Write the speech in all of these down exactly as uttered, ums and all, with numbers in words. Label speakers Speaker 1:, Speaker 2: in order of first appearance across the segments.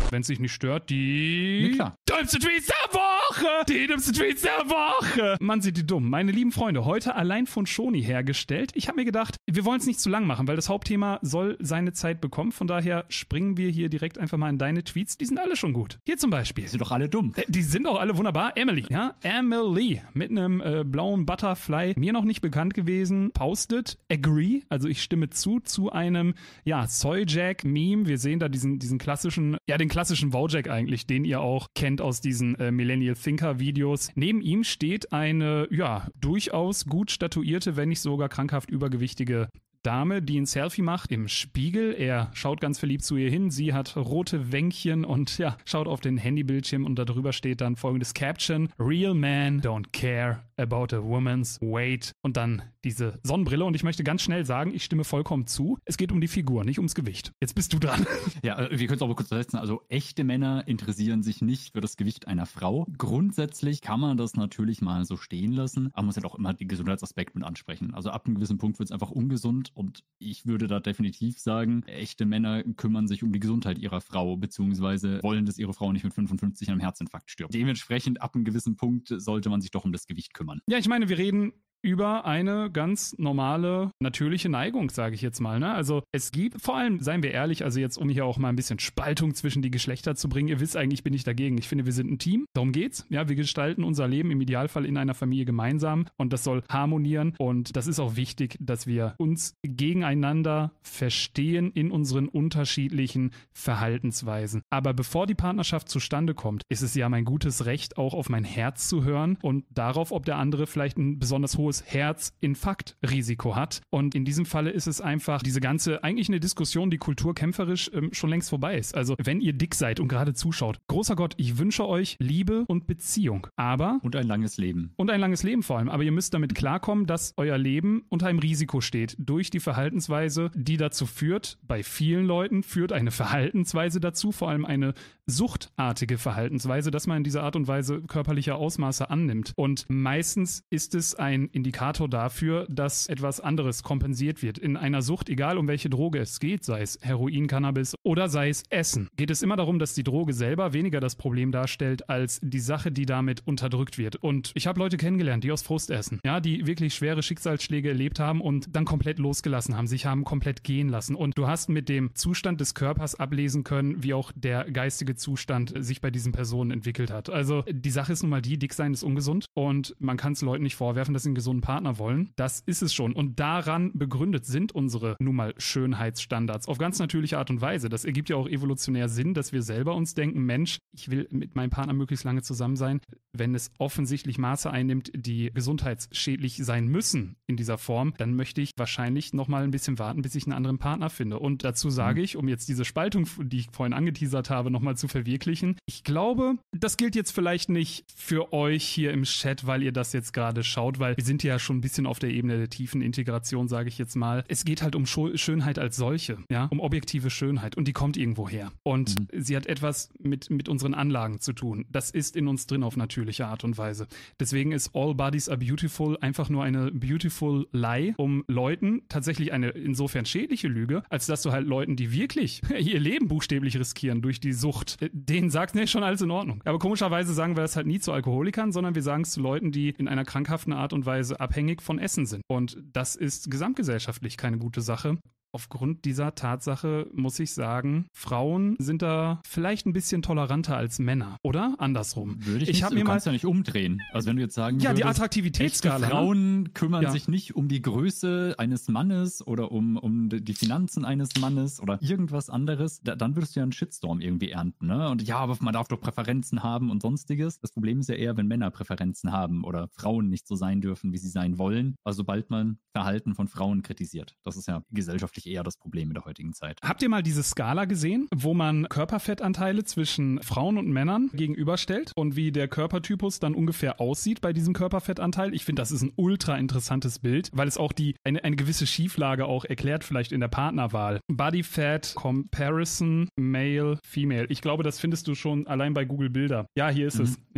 Speaker 1: wenn es dich nicht stört, die
Speaker 2: Nee, klar.
Speaker 1: dümmste Tweets der Woche! Die dümmste Tweets der Woche! Mann, sind die dumm. Meine lieben Freunde, heute allein von Shoni hergestellt. Ich habe mir gedacht, wir wollen es nicht zu lang machen, weil das Hauptthema soll seine Zeit bekommen. Von daher springen wir hier direkt einfach mal in deine Tweets. Die sind alle schon gut. Hier zum Beispiel.
Speaker 2: Die sind doch alle dumm.
Speaker 1: Die sind auch alle wunderbar. Emily, ja, Emily mit einem äh, blauen Butterfly, mir noch nicht bekannt gewesen, postet, agree, also ich stimme zu, zu einem, ja, Soyjack-Meme. Wir sehen da diesen, diesen klassischen, ja, den klassischen Wojak eigentlich, den ihr auch kennt aus diesen äh, Millennial Thinker-Videos. Neben ihm steht eine, ja, durchaus gut statuierte, wenn nicht sogar krankhaft übergewichtige Dame, die ein Selfie macht im Spiegel. Er schaut ganz verliebt zu ihr hin. Sie hat rote Wänkchen und ja, schaut auf den Handybildschirm und darüber steht dann folgendes Caption: Real men don't care about a woman's weight. Und dann diese Sonnenbrille. Und ich möchte ganz schnell sagen, ich stimme vollkommen zu. Es geht um die Figur, nicht ums Gewicht. Jetzt bist du dran.
Speaker 2: Ja, wir können es auch mal kurz versetzen. Also echte Männer interessieren sich nicht für das Gewicht einer Frau. Grundsätzlich kann man das natürlich mal so stehen lassen, aber man muss halt auch immer den Gesundheitsaspekt mit ansprechen. Also ab einem gewissen Punkt wird es einfach ungesund. Und ich würde da definitiv sagen, echte Männer kümmern sich um die Gesundheit ihrer Frau, beziehungsweise wollen, dass ihre Frau nicht mit fünfundfünfzig an einem Herzinfarkt stirbt. Dementsprechend, ab einem gewissen Punkt sollte man sich doch um das Gewicht kümmern.
Speaker 1: Ja, ich meine, wir reden über eine ganz normale, natürliche Neigung, sage ich jetzt mal. Ne? Also es gibt, vor allem, seien wir ehrlich, also jetzt, um hier auch mal ein bisschen Spaltung zwischen die Geschlechter zu bringen, ihr wisst eigentlich, bin ich dagegen. Ich finde, wir sind ein Team, darum geht's. Ja, wir gestalten unser Leben im Idealfall in einer Familie gemeinsam und das soll harmonieren und das ist auch wichtig, dass wir uns gegeneinander verstehen in unseren unterschiedlichen Verhaltensweisen. Aber bevor die Partnerschaft zustande kommt, ist es ja mein gutes Recht, auch auf mein Herz zu hören und darauf, ob der andere vielleicht ein besonders hohes Herzinfarktrisiko hat. Und in diesem Falle ist es einfach diese ganze, eigentlich eine Diskussion, die kulturkämpferisch ähm, schon längst vorbei ist. Also wenn ihr dick seid und gerade zuschaut, großer Gott, ich wünsche euch Liebe und Beziehung. Aber...
Speaker 2: Und ein langes Leben.
Speaker 1: Und ein langes Leben vor allem. Aber ihr müsst damit klarkommen, dass euer Leben unter einem Risiko steht. Durch die Verhaltensweise, die dazu führt, bei vielen Leuten führt eine Verhaltensweise dazu, vor allem eine suchtartige Verhaltensweise, dass man in dieser Art und Weise körperliche Ausmaße annimmt. Und meistens ist es ein Indikator dafür, dass etwas anderes kompensiert wird. In einer Sucht, egal um welche Droge es geht, sei es Heroin, Cannabis oder sei es Essen, geht es immer darum, dass die Droge selber weniger das Problem darstellt, als die Sache, die damit unterdrückt wird. Und ich habe Leute kennengelernt, die aus Frust essen, ja, die wirklich schwere Schicksalsschläge erlebt haben und dann komplett losgelassen haben, sich haben komplett gehen lassen. Und du hast mit dem Zustand des Körpers ablesen können, wie auch der geistige Zustand sich bei diesen Personen entwickelt hat. Also die Sache ist nun mal die, dick sein ist ungesund und man kann es Leuten nicht vorwerfen, dass sie einen gesunden Partner wollen. Das ist es schon. Und daran begründet sind unsere nun mal Schönheitsstandards auf ganz natürliche Art und Weise. Das ergibt ja auch evolutionär Sinn, dass wir selber uns denken, Mensch, ich will mit meinem Partner möglichst lange zusammen sein. Wenn es offensichtlich Maße einnimmt, die gesundheitsschädlich sein müssen in dieser Form, dann möchte ich wahrscheinlich noch mal ein bisschen warten, bis ich einen anderen Partner finde. Und dazu sage ich, um jetzt diese Spaltung, die ich vorhin angeteasert habe, noch mal zu verwirklichen, ich glaube, das gilt jetzt vielleicht nicht für euch hier im Chat, weil ihr das jetzt gerade schaut, weil wir sind ja schon ein bisschen auf der Ebene der tiefen Integration, sage ich jetzt mal. Es geht halt um Scho- Schönheit als solche, ja, um objektive Schönheit und die kommt irgendwo her. Und mhm. sie hat etwas mit, mit unseren Anlagen zu tun. Das ist in uns drin auf natürliche Art und Weise. Deswegen ist All Bodies Are Beautiful einfach nur eine beautiful lie, um Leuten tatsächlich eine insofern schädliche Lüge, als dass du halt Leuten, die wirklich ihr Leben buchstäblich riskieren durch die Sucht, denen sagst, nee, schon alles in Ordnung. Aber komischerweise sagen wir das halt nie zu Alkoholikern, sondern wir sagen es zu Leuten, die in einer krankhaften Art und Weise abhängig von Essen sind. Und das ist gesamtgesellschaftlich keine gute Sache. Aufgrund dieser Tatsache muss ich sagen, Frauen sind da vielleicht ein bisschen toleranter als Männer, oder? Andersrum.
Speaker 2: Würde ich,
Speaker 1: ich
Speaker 2: nicht,
Speaker 1: hab
Speaker 2: du
Speaker 1: mir
Speaker 2: kannst
Speaker 1: mal
Speaker 2: ja nicht umdrehen. Also wenn du jetzt sagen
Speaker 1: ja,
Speaker 2: würdest,
Speaker 1: die Attraktivitätsskala.
Speaker 2: echte Frauen kümmern
Speaker 1: ja.
Speaker 2: sich nicht um die Größe eines Mannes oder um, um die Finanzen eines Mannes oder irgendwas anderes, da, dann würdest du ja einen Shitstorm irgendwie ernten, ne? Und ja, aber man darf doch Präferenzen haben und sonstiges. Das Problem ist ja eher, wenn Männer Präferenzen haben oder Frauen nicht so sein dürfen, wie sie sein wollen. Also sobald man Verhalten von Frauen kritisiert. Das ist ja gesellschaftlich eher das Problem in der heutigen Zeit.
Speaker 1: Habt ihr mal diese Skala gesehen, wo man Körperfettanteile zwischen Frauen und Männern gegenüberstellt und wie der Körpertypus dann ungefähr aussieht bei diesem Körperfettanteil? Ich finde, das ist ein ultra interessantes Bild, weil es auch die eine, eine gewisse Schieflage auch erklärt, vielleicht in der Partnerwahl. Body Fat Comparison Male Female. Ich glaube, das findest du schon allein bei Google Bilder. Ja, hier ist mhm. es. Ja.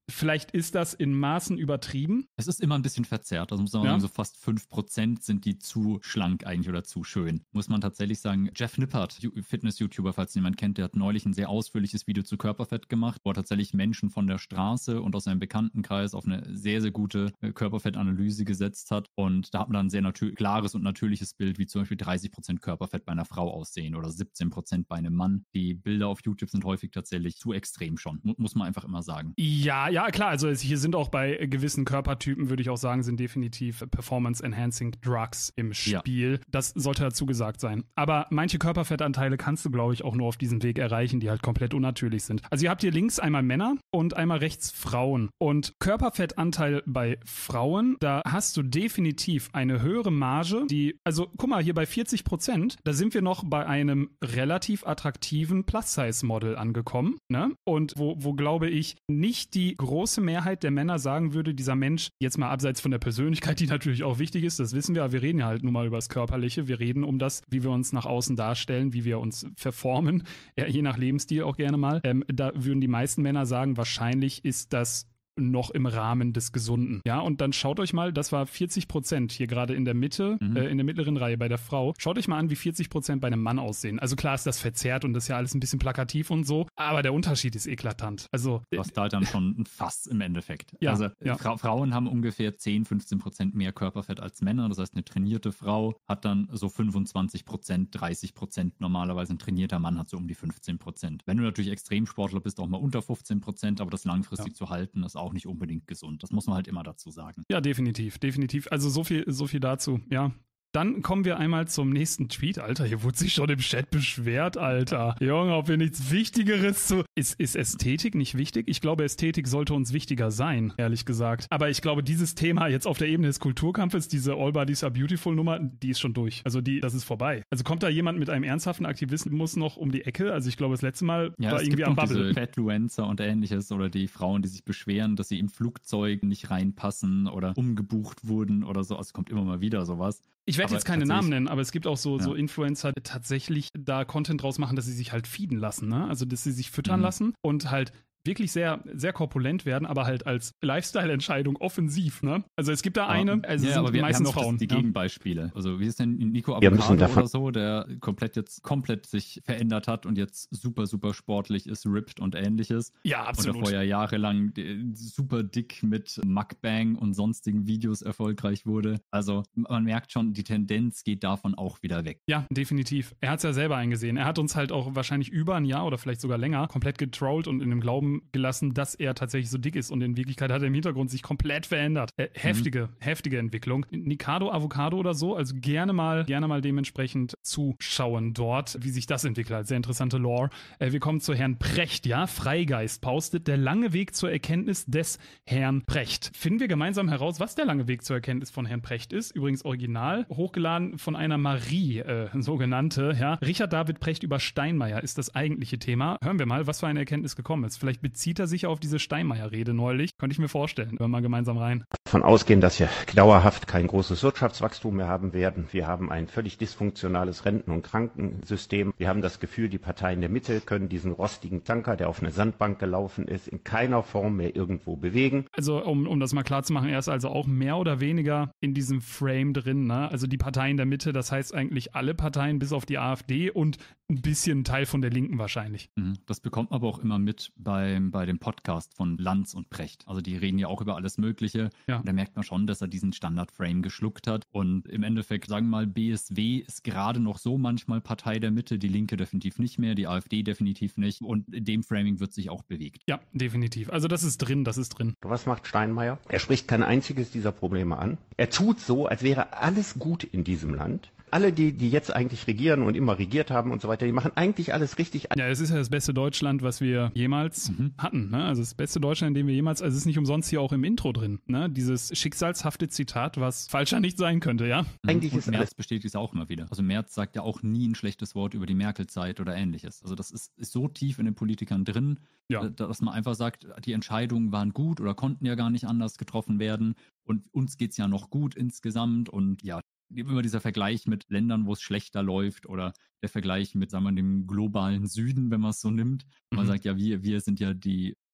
Speaker 1: Vielleicht ist das in Maßen übertrieben.
Speaker 2: Es ist immer ein bisschen verzerrt. Also muss man
Speaker 1: Ja.
Speaker 2: sagen, so fast fünf Prozent sind die zu schlank eigentlich oder zu schön. Muss man tatsächlich sagen, Jeff Nippert, Fitness-YouTuber, falls jemand kennt, der hat neulich ein sehr ausführliches Video zu Körperfett gemacht, wo er tatsächlich Menschen von der Straße und aus seinem Bekanntenkreis auf eine sehr, sehr gute äh, Körperfettanalyse gesetzt hat. Und da hat man dann ein sehr natür- klares und natürliches Bild, wie zum Beispiel dreißig Prozent Körperfett bei einer Frau aussehen oder siebzehn Prozent bei einem Mann. Die Bilder auf YouTube sind häufig tatsächlich zu extrem schon, mu- muss man einfach immer sagen.
Speaker 1: Ja, ja, klar. Also es- hier sind auch bei gewissen Körpertypen, würde ich auch sagen, sind definitiv Performance-Enhancing Drugs im
Speaker 2: Ja.
Speaker 1: Spiel. Das sollte dazu gesagt sein. Aber manche Körperfettanteile kannst du, glaube ich, auch nur auf diesem Weg erreichen, die halt komplett unnatürlich sind. Also ihr habt hier links einmal Männer und einmal rechts Frauen. Und Körperfettanteil bei Frauen, da hast du definitiv eine höhere Marge, die, also guck mal, hier bei vierzig Prozent, da sind wir noch bei einem relativ attraktiven Plus-Size-Model angekommen, ne? Und wo, wo glaube ich, nicht die große Mehrheit der Männer sagen würde, dieser Mensch, jetzt mal abseits von der Persönlichkeit, die natürlich auch wichtig ist, das wissen wir, aber wir reden ja halt nun mal über das Körperliche, wir reden um das, wie wir uns nach außen darstellen, wie wir uns verformen, ja, je nach Lebensstil auch gerne mal. Ähm, da würden die meisten Männer sagen, wahrscheinlich ist das noch im Rahmen des Gesunden. Ja, und dann schaut euch mal, das war vierzig Prozent hier gerade in der Mitte,
Speaker 2: Mhm.
Speaker 1: äh, in der mittleren Reihe bei der Frau. Schaut euch mal an, wie vierzig Prozent bei einem Mann aussehen. Also klar ist das verzerrt und das ist ja alles ein bisschen plakativ und so, aber der Unterschied ist eklatant. Also
Speaker 2: Du hast da dann schon ein Fass im Endeffekt.
Speaker 1: Ja,
Speaker 2: also
Speaker 1: ja.
Speaker 2: Fra- Frauen haben ungefähr zehn, fünfzehn Prozent mehr Körperfett als Männer. Das heißt, eine trainierte Frau hat dann so fünfundzwanzig Prozent, dreißig Prozent normalerweise. Ein trainierter Mann hat so um die fünfzehn Prozent. Wenn du natürlich Extremsportler bist, auch mal unter fünfzehn Prozent, aber das langfristig
Speaker 1: Ja.
Speaker 2: zu halten, ist auch nicht unbedingt gesund. Das muss man halt immer dazu sagen.
Speaker 1: Ja, definitiv, definitiv. Also so viel, so viel dazu, ja. Dann kommen wir einmal zum nächsten Tweet. Alter, hier wurde sich schon im Chat beschwert, Alter. Junge, ob wir nichts Wichtigeres zu... Ist, ist Ästhetik nicht wichtig? Ich glaube, Ästhetik sollte uns wichtiger sein, ehrlich gesagt. Aber ich glaube, dieses Thema jetzt auf der Ebene des Kulturkampfes, diese All Bodies Are Beautiful Nummer, die ist schon durch. Also die, das ist vorbei. Also kommt da jemand mit einem ernsthaften Aktivismus noch um die Ecke? Also ich glaube, das letzte Mal
Speaker 2: Ja,
Speaker 1: war
Speaker 2: es
Speaker 1: irgendwie
Speaker 2: gibt
Speaker 1: am
Speaker 2: noch
Speaker 1: Bubble.
Speaker 2: diese Fatluencer und ähnliches oder die Frauen, die sich beschweren, dass sie in Flugzeugen nicht reinpassen oder umgebucht wurden oder so. Also es kommt immer mal wieder sowas.
Speaker 1: Ich werde
Speaker 2: Aber
Speaker 1: jetzt keine
Speaker 2: tatsächlich-
Speaker 1: Namen nennen, aber es gibt auch so,
Speaker 2: Ja.
Speaker 1: so Influencer, die tatsächlich da Content draus machen, dass sie sich halt feeden lassen, ne? Also, dass sie sich füttern
Speaker 2: Mhm.
Speaker 1: lassen und halt wirklich sehr, sehr korpulent werden, aber halt als Lifestyle-Entscheidung offensiv, ne? Also es gibt da eine, also
Speaker 2: ja,
Speaker 1: es
Speaker 2: aber
Speaker 1: sind
Speaker 2: wir,
Speaker 1: meistens
Speaker 2: wir haben auch
Speaker 1: Frauen.
Speaker 2: das, die
Speaker 1: ja.
Speaker 2: Gegenbeispiele. Also wie ist denn Nico
Speaker 3: Wir müssen
Speaker 2: Avocado
Speaker 3: davon-
Speaker 2: oder so, der komplett jetzt komplett sich verändert hat und jetzt super, super sportlich ist, ripped und ähnliches.
Speaker 1: Ja,
Speaker 2: Und
Speaker 1: absolut.
Speaker 2: der vorher jahrelang äh, super dick mit Mukbang und sonstigen Videos erfolgreich wurde. Also man merkt schon, die Tendenz geht davon auch wieder weg.
Speaker 1: Ja, definitiv. Er hat es ja selber eingesehen. Er hat uns halt auch wahrscheinlich über ein Jahr oder vielleicht sogar länger komplett getrollt und in dem Glauben gelassen, dass er tatsächlich so dick ist. Und in Wirklichkeit hat er im Hintergrund sich komplett verändert. Äh, heftige, heftige Entwicklung. Nikado Avocado oder so, also gerne mal, gerne mal dementsprechend zuschauen dort, wie sich das entwickelt. Sehr interessante Lore. Äh, wir kommen zu Herrn Precht, ja. Freigeist postet der lange Weg zur Erkenntnis des Herrn Precht. Finden wir gemeinsam heraus, was der lange Weg zur Erkenntnis von Herrn Precht ist. Übrigens original, hochgeladen von einer Marie, äh, sogenannte, ja. Richard David Precht über Steinmeier ist das eigentliche Thema. Hören wir mal, was für eine Erkenntnis gekommen ist. Vielleicht bezieht er sich auf diese Steinmeier-Rede neulich. Könnte ich mir vorstellen. Hören wir mal gemeinsam rein.
Speaker 3: Davon ausgehen, dass wir dauerhaft kein großes Wirtschaftswachstum mehr haben werden. Wir haben ein völlig dysfunktionales Renten- und Krankensystem. Wir haben das Gefühl, die Parteien der Mitte können diesen rostigen Tanker, der auf eine Sandbank gelaufen ist, in keiner Form mehr irgendwo bewegen.
Speaker 1: Also, um, um das mal klar zu machen, er ist also auch mehr oder weniger in diesem Frame drin, ne? Also die Parteien der Mitte, das heißt eigentlich alle Parteien bis auf die AfD und ein bisschen ein Teil von der Linken wahrscheinlich.
Speaker 2: Mhm. Das bekommt man aber auch immer mit beim, bei dem Podcast von Lanz und Precht. Also die reden ja auch über alles Mögliche.
Speaker 1: Ja.
Speaker 2: Und da merkt man schon, dass er diesen Standard-Frame geschluckt hat. Und im Endeffekt, sagen wir mal, B S W ist gerade noch so manchmal Partei der Mitte, die Linke definitiv nicht mehr, die AfD definitiv nicht. Und in dem Framing wird sich auch bewegt.
Speaker 1: Ja, definitiv. Also das ist drin, das ist drin.
Speaker 3: Was macht Steinmeier? Er spricht kein einziges dieser Probleme an. Er tut so, als wäre alles gut in diesem Land. Alle, die, die jetzt eigentlich regieren und immer regiert haben und so weiter, die machen eigentlich alles richtig.
Speaker 1: Ja, es ist ja das beste Deutschland, was wir jemals
Speaker 2: Mhm.
Speaker 1: hatten. Ne? Also das beste Deutschland, in dem wir jemals, also es ist nicht umsonst hier auch im Intro drin. Ne? Dieses schicksalshafte Zitat, was falscher nicht sein könnte, ja?
Speaker 3: Eigentlich
Speaker 2: und
Speaker 3: ist
Speaker 2: Merz
Speaker 3: alles-
Speaker 2: bestätigt es auch immer wieder. Also Merz sagt ja auch nie ein schlechtes Wort über die Merkel-Zeit oder ähnliches. Also das ist, ist so tief in den Politikern drin,
Speaker 1: Ja.
Speaker 2: äh, dass man einfach sagt, die Entscheidungen waren gut oder konnten ja gar nicht anders getroffen werden. Und uns geht es ja noch gut insgesamt. Und ja, immer dieser Vergleich mit Ländern, wo es schlechter läuft oder der Vergleich mit, sagen wir, dem globalen Süden, wenn man es so nimmt. Man
Speaker 1: Mhm.
Speaker 2: sagt ja, wir, wir sind ja die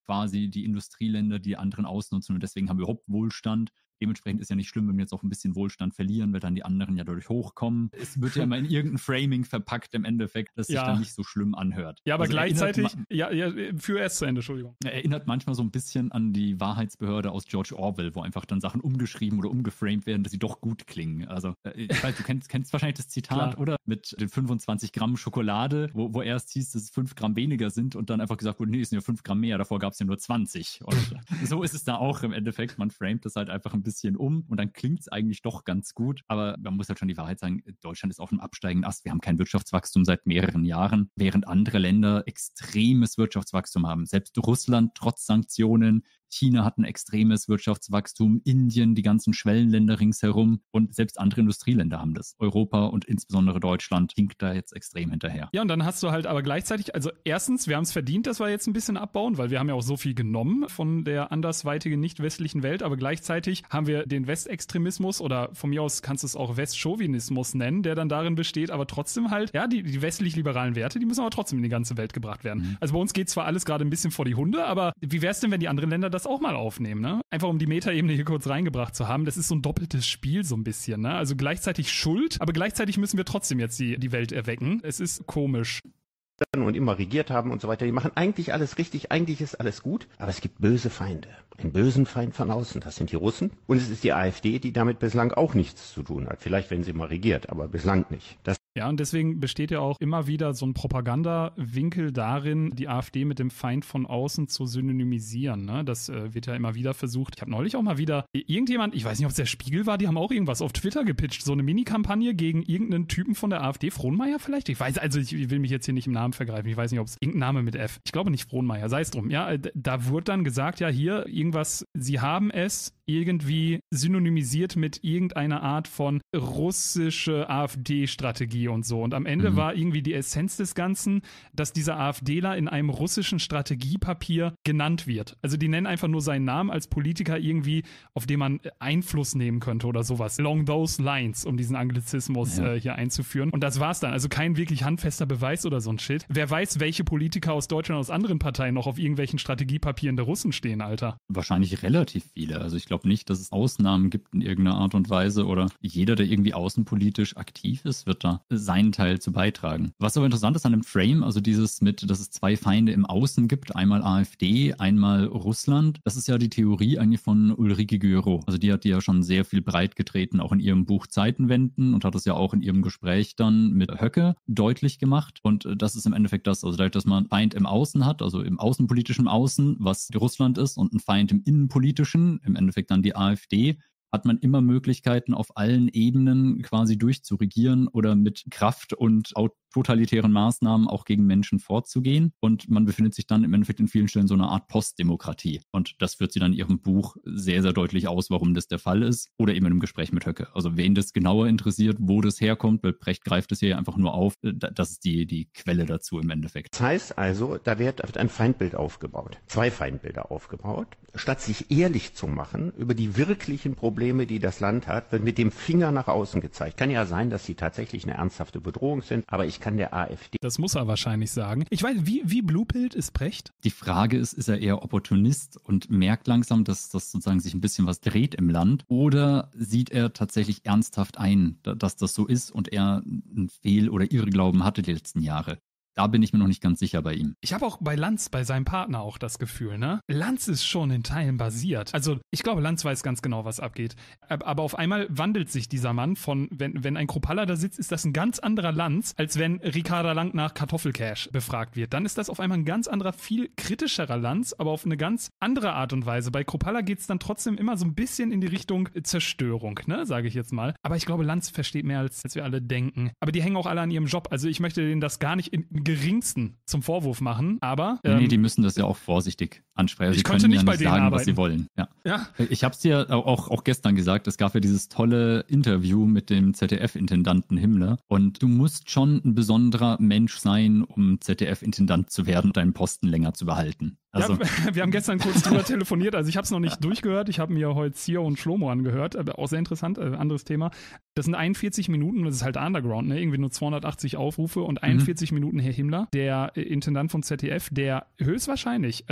Speaker 2: quasi die Industrieländer, die anderen ausnutzen und deswegen haben wir überhaupt Wohlstand. Dementsprechend ist ja nicht schlimm, wenn wir jetzt auch ein bisschen Wohlstand verlieren, weil dann die anderen ja dadurch hochkommen. Es wird ja immer in irgendein Framing verpackt im Endeffekt, das sich
Speaker 1: Ja.
Speaker 2: dann nicht so schlimm anhört.
Speaker 1: Ja, aber
Speaker 2: Also
Speaker 1: gleichzeitig,
Speaker 2: erinnert,
Speaker 1: ja, ja, für erst zu Ende, Entschuldigung.
Speaker 2: erinnert manchmal so ein bisschen an die Wahrheitsbehörde aus George Orwell, wo einfach dann Sachen umgeschrieben oder umgeframed werden, dass sie doch gut klingen. Also äh, ich weiß, du kennst, kennst wahrscheinlich das Zitat,
Speaker 1: Klar.
Speaker 2: oder? Mit den fünfundzwanzig Gramm Schokolade, wo, wo erst hieß, dass es fünf Gramm weniger sind und dann einfach gesagt wurde, nee, es sind ja fünf Gramm mehr, davor gab es ja nur zwanzig. Und so ist es da auch im Endeffekt. Man framet das halt einfach ein bisschen um und dann klingt es eigentlich doch ganz gut. Aber man muss halt schon die Wahrheit sagen, Deutschland ist auf einem absteigenden Ast. Wir haben kein Wirtschaftswachstum seit mehreren Jahren, während andere Länder extremes Wirtschaftswachstum haben. Selbst Russland trotz Sanktionen, China hat ein extremes Wirtschaftswachstum, Indien, die ganzen Schwellenländer ringsherum und selbst andere Industrieländer haben das. Europa und insbesondere Deutschland hinkt da jetzt extrem hinterher.
Speaker 1: Ja, und dann hast du halt aber gleichzeitig, also erstens, wir haben es verdient, dass wir jetzt ein bisschen abbauen, weil wir haben ja auch so viel genommen von der andersweitigen, nicht westlichen Welt, aber gleichzeitig haben wir den Westextremismus oder von mir aus kannst du es auch Westchauvinismus nennen, der dann darin besteht, aber trotzdem halt, ja, die, die westlich-liberalen Werte, die müssen aber trotzdem in die ganze Welt gebracht werden. Mhm. Also bei uns geht zwar alles gerade ein bisschen vor die Hunde, aber wie wäre es denn, wenn die anderen Länder das auch mal aufnehmen, ne? Einfach um die Metaebene hier kurz reingebracht zu haben. Das ist so ein doppeltes Spiel so ein bisschen, ne? Also gleichzeitig Schuld, aber gleichzeitig müssen wir trotzdem jetzt die, die Welt erwecken. Es ist komisch.
Speaker 3: Und immer regiert haben und so weiter. Die machen eigentlich alles richtig, eigentlich ist alles gut, aber es gibt böse Feinde. Einen bösen Feind von außen, das sind die Russen. Und es ist die AfD, die damit bislang auch nichts zu tun hat. Vielleicht, wenn sie mal regiert, aber bislang nicht. Das
Speaker 1: Ja, und deswegen besteht ja auch immer wieder so ein Propagandawinkel darin, die AfD mit dem Feind von außen zu synonymisieren. Ne? Das äh, wird ja immer wieder versucht. Ich habe neulich auch mal wieder irgendjemand, ich weiß nicht, ob es der Spiegel war, die haben auch irgendwas auf Twitter gepitcht. So eine Mini-Kampagne gegen irgendeinen Typen von der AfD. Frohnmeier vielleicht? Ich weiß, also ich will mich jetzt hier nicht im Namen vergreifen. Ich weiß nicht, ob es irgendein Name mit F. Ich glaube nicht Frohnmeier, sei es drum. Ja, da wurde dann gesagt, ja hier irgendwas, sie haben es irgendwie synonymisiert mit irgendeiner Art von russische AfD-Strategie und so. Und am Ende mhm. war irgendwie die Essenz des Ganzen, dass dieser AfDler in einem russischen Strategiepapier genannt wird. Also die nennen einfach nur seinen Namen als Politiker irgendwie, auf den man Einfluss nehmen könnte oder sowas. Along those lines, um diesen Anglizismus ja. äh, hier einzuführen. Und das war's dann. Also kein wirklich handfester Beweis oder so ein Shit. Wer weiß, welche Politiker aus Deutschland, aus anderen Parteien noch auf irgendwelchen Strategiepapieren der Russen stehen, Alter.
Speaker 2: Wahrscheinlich relativ viele. Also ich glaube nicht, dass es Ausnahmen gibt in irgendeiner Art und Weise oder jeder, der irgendwie außenpolitisch aktiv ist, wird da seinen Teil zu beitragen. Was aber interessant ist an dem Frame, also dieses mit, dass es zwei Feinde im Außen gibt, einmal AfD, einmal Russland, das ist ja die Theorie eigentlich von Ulrike Guerreau. Also die hat die ja schon sehr viel breit getreten, auch in ihrem Buch Zeitenwenden und hat das ja auch in ihrem Gespräch dann mit Höcke deutlich gemacht. Und das ist im Endeffekt das, also dadurch, dass man einen Feind im Außen hat, also im außenpolitischen Außen, was Russland ist, und einen Feind im innenpolitischen, im Endeffekt dann die AfD, hat man immer Möglichkeiten, auf allen Ebenen quasi durchzuregieren oder mit Kraft und totalitären Maßnahmen auch gegen Menschen vorzugehen. Und man befindet sich dann im Endeffekt in vielen Stellen so einer Art Postdemokratie. Und das führt sie dann in ihrem Buch sehr, sehr deutlich aus, warum das der Fall ist. Oder eben im Gespräch mit Höcke. Also wen das genauer interessiert, wo das herkommt, weil Brecht greift es hier einfach nur auf. Das ist die, die Quelle dazu im Endeffekt.
Speaker 3: Das heißt also, da wird ein Feindbild aufgebaut. Zwei Feindbilder aufgebaut. Statt sich ehrlich zu machen über die wirklichen Probleme, die das Land hat, wird mit dem Finger nach außen gezeigt. Kann ja sein, dass sie tatsächlich eine ernsthafte Bedrohung sind, aber ich kann der AfD...
Speaker 1: Das muss er wahrscheinlich sagen. Ich weiß, wie, wie bluepilt ist Brecht?
Speaker 2: Die Frage ist, ist er eher Opportunist und merkt langsam, dass das sozusagen sich ein bisschen was dreht im Land? Oder sieht er tatsächlich ernsthaft ein, dass das so ist und er einen Fehl- oder Irrglauben hatte die letzten Jahre? Da bin ich mir noch nicht ganz sicher bei ihm.
Speaker 1: Ich habe auch bei Lanz, bei seinem Partner auch das Gefühl, ne? Lanz ist schon in Teilen basiert. Also ich glaube, Lanz weiß ganz genau, was abgeht. Aber auf einmal wandelt sich dieser Mann von, wenn, wenn ein Kropalla da sitzt, ist das ein ganz anderer Lanz, als wenn Ricarda Lang nach Kartoffelcash befragt wird. Dann ist das auf einmal ein ganz anderer, viel kritischerer Lanz, aber auf eine ganz andere Art und Weise. Bei Kropalla geht es dann trotzdem immer so ein bisschen in die Richtung Zerstörung, ne? Sage ich jetzt mal. Aber ich glaube, Lanz versteht mehr, als, als wir alle denken. Aber die hängen auch alle an ihrem Job. Also ich möchte denen das gar nicht in geringsten zum Vorwurf machen, aber...
Speaker 2: Ähm, nee, die müssen das ja auch vorsichtig ansprechen. Also
Speaker 1: ich konnte nicht
Speaker 2: ja
Speaker 1: bei
Speaker 2: nicht
Speaker 1: denen
Speaker 2: sagen,
Speaker 1: arbeiten.
Speaker 2: was sie wollen. Ja.
Speaker 1: Ja.
Speaker 2: Ich habe es dir auch, auch gestern gesagt, es gab ja dieses tolle Interview mit dem Z D F-Intendanten Himmler und du musst schon ein besonderer Mensch sein, um Z D F-Intendant zu werden und deinen Posten länger zu behalten. Also.
Speaker 1: Ja, wir haben gestern kurz drüber telefoniert, also ich habe es noch nicht durchgehört, ich habe mir heute Zio und Schlomo angehört, aber auch sehr interessant, äh, anderes Thema. Das sind einundvierzig Minuten, das ist halt Underground, ne? Irgendwie nur zweihundertachtzig Aufrufe und einundvierzig mhm. Minuten Herr Himmler, der äh, Intendant von Z D F, der höchstwahrscheinlich, also jeder,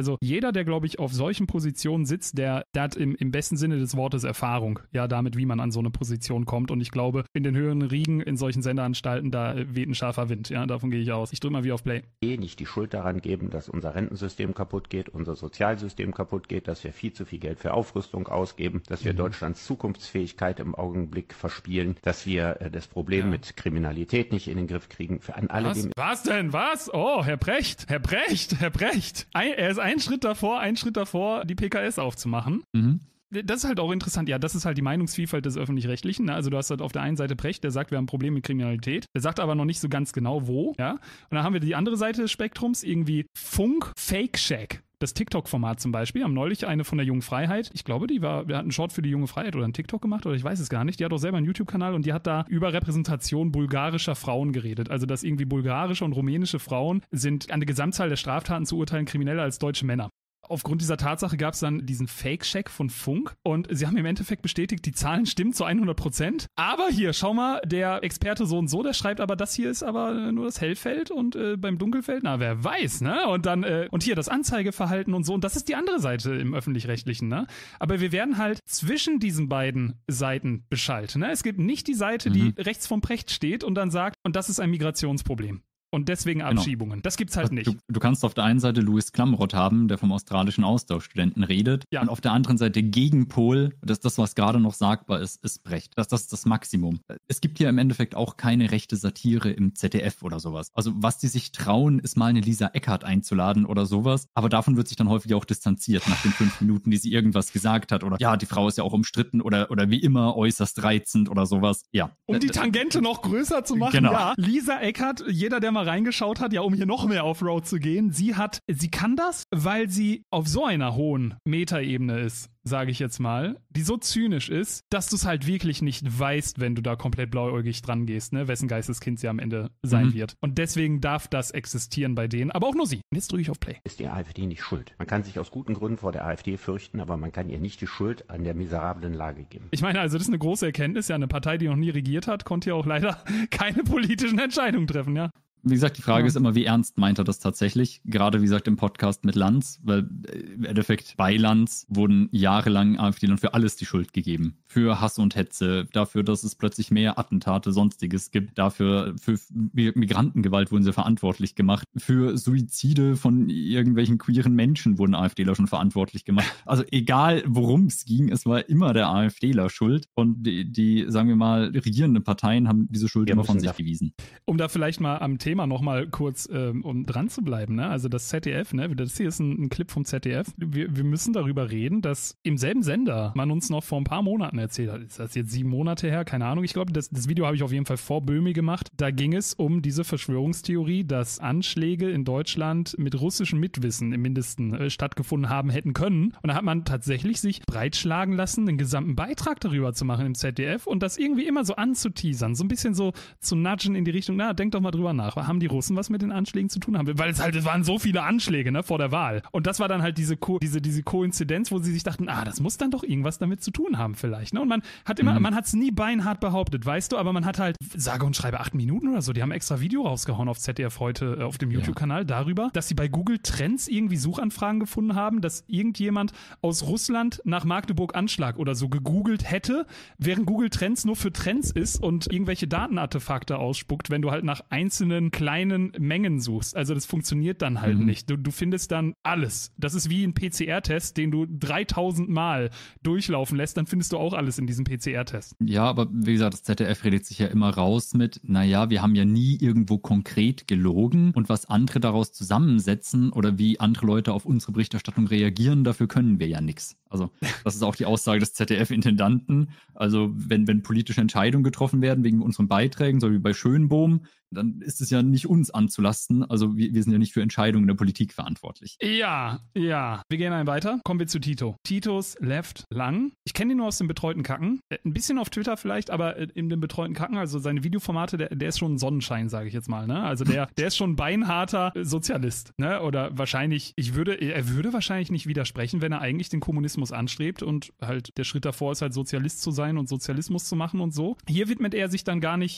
Speaker 1: jeder, der, glaube ich, auf solchen Positionen sitzt, der, der hat im, im besten Sinne des Wortes Erfahrung, ja, damit, wie man an so eine Position kommt. Und ich glaube, in den höheren Riegen, in solchen Senderanstalten, da weht ein scharfer Wind, ja, davon gehe ich aus. Ich drücke mal wie auf Play.
Speaker 3: Nicht die Schuld daran geben, dass unser Rentensystem kaputt geht, unser Sozialsystem kaputt geht, dass wir viel zu viel Geld für Aufrüstung ausgeben, dass wir mhm. Deutschlands Zukunftsfähigkeit im Augenblick verspielen, dass wir äh, das Problem ja. mit Kriminalität nicht in den Griff kriegen. Für an alle,
Speaker 1: Was?
Speaker 3: die
Speaker 1: Was denn? Was? Oh, Herr Precht, Herr Precht, Herr Precht. Ein, er ist einen Schritt davor, einen Schritt davor, die P K S aufzumachen. Mhm. Das ist halt auch interessant. Ja, das ist halt die Meinungsvielfalt des Öffentlich-Rechtlichen. Ne? Also du hast halt auf der einen Seite Precht, der sagt, wir haben ein Problem mit Kriminalität. Der sagt aber noch nicht so ganz genau, wo. Ja? Und dann haben wir die andere Seite des Spektrums, irgendwie Funk Fake Shack. Das TikTok-Format zum Beispiel, haben neulich eine von der Jungen Freiheit, ich glaube, die war, wir hatten einen Short für die Junge Freiheit oder einen TikTok gemacht oder ich weiß es gar nicht, die hat auch selber einen YouTube-Kanal und die hat da über Repräsentation bulgarischer Frauen geredet. Also, dass irgendwie bulgarische und rumänische Frauen sind an der Gesamtzahl der Straftaten zu urteilen krimineller als deutsche Männer. Aufgrund dieser Tatsache gab es dann diesen Fake-Check von Funk und sie haben im Endeffekt bestätigt, die Zahlen stimmen zu hundert Prozent. Aber hier, schau mal, der Experte so und so, der schreibt aber, das hier ist aber nur das Hellfeld und äh, beim Dunkelfeld, na, wer weiß, ne? Und dann, äh, und hier das Anzeigeverhalten und so und das ist die andere Seite im Öffentlich-Rechtlichen, ne? Aber wir werden halt zwischen diesen beiden Seiten beschallt, ne? Es gibt nicht die Seite, die mhm. rechts vom Precht steht und dann sagt, und das ist ein Migrationsproblem. Und deswegen Abschiebungen. Genau. Das gibt's halt nicht.
Speaker 2: Du, du kannst auf der einen Seite Louis Klamroth haben, der vom australischen Austauschstudenten redet. Ja. Und auf der anderen Seite Gegenpol, das das, was gerade noch sagbar ist, ist Brecht. Das, das ist das Maximum. Es gibt hier im Endeffekt auch keine rechte Satire im Z D F oder sowas. Also was die sich trauen, ist mal eine Lisa Eckhardt einzuladen oder sowas. Aber davon wird sich dann häufig auch distanziert nach den fünf Minuten, die sie irgendwas gesagt hat. Oder ja, die Frau ist ja auch umstritten oder, oder wie immer äußerst reizend oder sowas. Ja.
Speaker 1: Um die Tangente noch größer zu machen, genau. Ja. Lisa Eckhardt, jeder, der mal reingeschaut hat, ja, um hier noch mehr Offroad zu gehen, sie hat, sie kann das, weil sie auf so einer hohen Metaebene ist, sage ich jetzt mal, die so zynisch ist, dass du es halt wirklich nicht weißt, wenn du da komplett blauäugig dran gehst, ne, wessen Geisteskind sie am Ende sein mhm. wird. Und deswegen darf das existieren bei denen, aber auch nur sie. Und jetzt drücke ich auf Play.
Speaker 3: Ist die AfD nicht schuld? Man kann sich aus guten Gründen vor der AfD fürchten, aber man kann ihr nicht die Schuld an der miserablen Lage geben.
Speaker 1: Ich meine, also das ist eine große Erkenntnis, ja, eine Partei, die noch nie regiert hat, konnte ja auch leider keine politischen Entscheidungen treffen, ja.
Speaker 2: Wie gesagt, die Frage ja. ist immer, wie ernst meint er das tatsächlich? Gerade, wie gesagt, im Podcast mit Lanz, weil im Endeffekt bei Lanz wurden jahrelang AfDlern für alles die Schuld gegeben. Für Hass und Hetze, dafür, dass es plötzlich mehr Attentate, Sonstiges gibt, dafür, für Migrantengewalt wurden sie verantwortlich gemacht, für Suizide von irgendwelchen queeren Menschen wurden AfDler schon verantwortlich gemacht. Also egal, worum es ging, es war immer der AfDler schuld und die, die, sagen wir mal, regierenden Parteien haben diese Schuld Wir immer von sich gewiesen.
Speaker 1: Um da vielleicht mal am Thema noch mal kurz, ähm, um dran zu bleiben, ne? Also das Z D F, ne? Das hier ist ein, ein Clip vom Z D F. Wir, wir müssen darüber reden, dass im selben Sender man uns noch vor ein paar Monaten erzählt hat. Ist das jetzt sieben Monate her? Keine Ahnung. Ich glaube, das, das Video habe ich auf jeden Fall vor Böhmi gemacht. Da ging es um diese Verschwörungstheorie, dass Anschläge in Deutschland mit russischem Mitwissen im Mindesten äh, stattgefunden haben hätten können. Und da hat man tatsächlich sich breitschlagen lassen, einen gesamten Beitrag darüber zu machen im Z D F und das irgendwie immer so anzuteasern, so ein bisschen so zu nudgen in die Richtung, na, denk doch mal drüber nach. Haben die Russen was mit den Anschlägen zu tun haben? Weil es halt, es waren so viele Anschläge, ne, vor der Wahl. Und das war dann halt diese, Ko- diese, diese Koinzidenz, wo sie sich dachten, ah, das muss dann doch irgendwas damit zu tun haben vielleicht, ne? Und man hat immer, mhm. man hat es nie beinhart behauptet, weißt du, aber man hat halt, sage und schreibe acht Minuten oder so, die haben extra Video rausgehauen auf Z D F heute, äh, auf dem YouTube-Kanal, ja. darüber, dass sie bei Google Trends irgendwie Suchanfragen gefunden haben, dass irgendjemand aus Russland nach Magdeburg Anschlag oder so gegoogelt hätte, während Google Trends nur für Trends ist und irgendwelche Datenartefakte ausspuckt, wenn du halt nach einzelnen kleinen Mengen suchst. Also das funktioniert dann halt mhm. nicht. Du, du findest dann alles. Das ist wie ein P C R-Test, den du dreitausend Mal durchlaufen lässt, dann findest du auch alles in diesem P C R-Test.
Speaker 2: Ja, aber wie gesagt, das Z D F redet sich ja immer raus mit, naja, wir haben ja nie irgendwo konkret gelogen und was andere daraus zusammensetzen oder wie andere Leute auf unsere Berichterstattung reagieren, dafür können wir ja nichts. Also das ist auch die Aussage des Z D F-Intendanten. Also wenn, wenn politische Entscheidungen getroffen werden wegen unseren Beiträgen, so wie bei Schönbohm, dann ist es ja nicht uns anzulasten. Also wir, wir sind ja nicht für Entscheidungen der Politik verantwortlich.
Speaker 1: Ja, ja. Wir gehen einen weiter. Kommen wir zu Tito. Titos Left Lang. Ich kenne ihn nur aus dem betreuten Kacken. Ein bisschen auf Twitter vielleicht, aber in dem betreuten Kacken, also seine Videoformate, der, der ist schon ein Sonnenschein, sage ich jetzt mal. Ne? Also der, der ist schon ein beinharter Sozialist. Ne? Oder wahrscheinlich, ich würde, er würde wahrscheinlich nicht widersprechen, wenn er eigentlich den Kommunismus anstrebt und halt der Schritt davor ist halt Sozialist zu sein und Sozialismus zu machen und so. Hier widmet er sich dann gar nicht